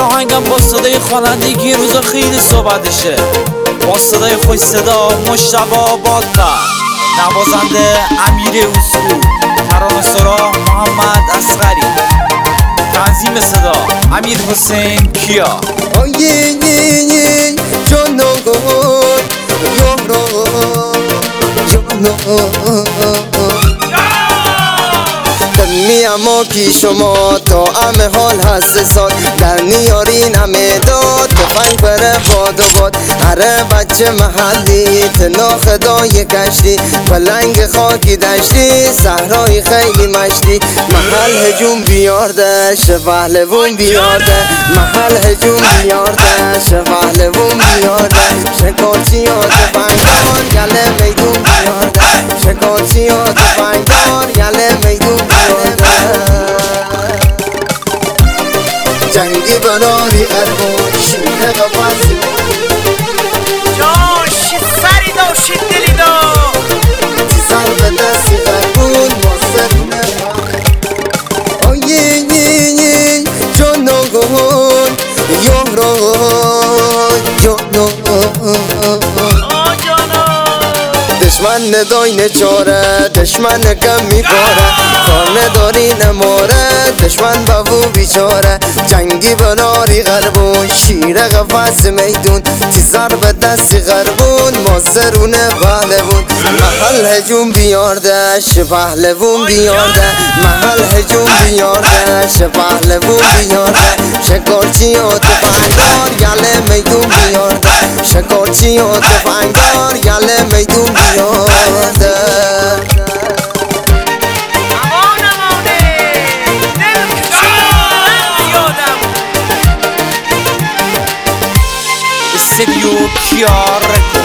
آهنگم با صدای خوانندگی روزا خیلی صحبتشه، با صدای خوش صدا مجتبی آبادقر، نوازنده امیر اصول، ترانه‌سرا محمد اصغری، تنظیم صدا امیر حسین کیا. اما پیش ما تا همه حال هست سال در نیارین همه داد تفنگ بره باد و باد. هره بچه محلی تنا خدای کشتی پلنگ خاکی دشتی صحرای خیلی مشتی. محل هجوم بیارده شفهلوون بیارده، محل هجوم بیارده شفهلوون بیارده. شکارچی ها تفنگدار یله میدون بیارده، شکارچی ها تفنگدار یله میدون بیارده. جنگی براری قربون شیره قفص جاش سری داشید دلی دا سر به دستی قربون مصدونه آیه جانون یاران جانان دشمن ندای نچاره دشمن کم میباره خانه داری نماره دشمن بابو بیچاره. جنگی بناری غربون شیر قفص میدون تیزر به دستی غربون مازرونه پهلوون. محل هجوم بیارده شپهلوون بیارده، محل هجوم بیارده شپهلوون بیارده. شکارچی ها تفنگدار یله میدون بیارده، شکارچی ها تفنگدار یله میدون بیارده. استودیو کیا رکورد.